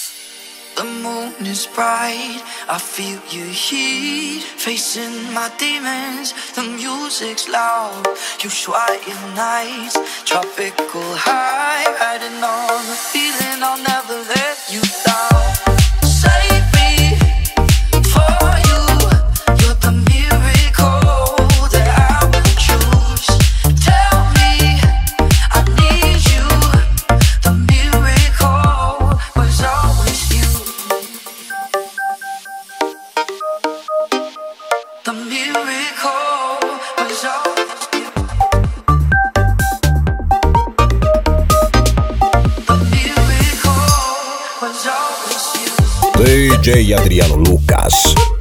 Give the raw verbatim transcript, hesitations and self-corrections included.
The moon is bright, I feel your heat. Facing my demons, the music's loud. You quiet nights, tropical high. Riding on the feeling, I'll never let you down. Save me for you, you're the miracle that I will choose. Tell me I need you, the miracle was always you. The miracle was always you. The miracle was always you. D J Adriano Lucas.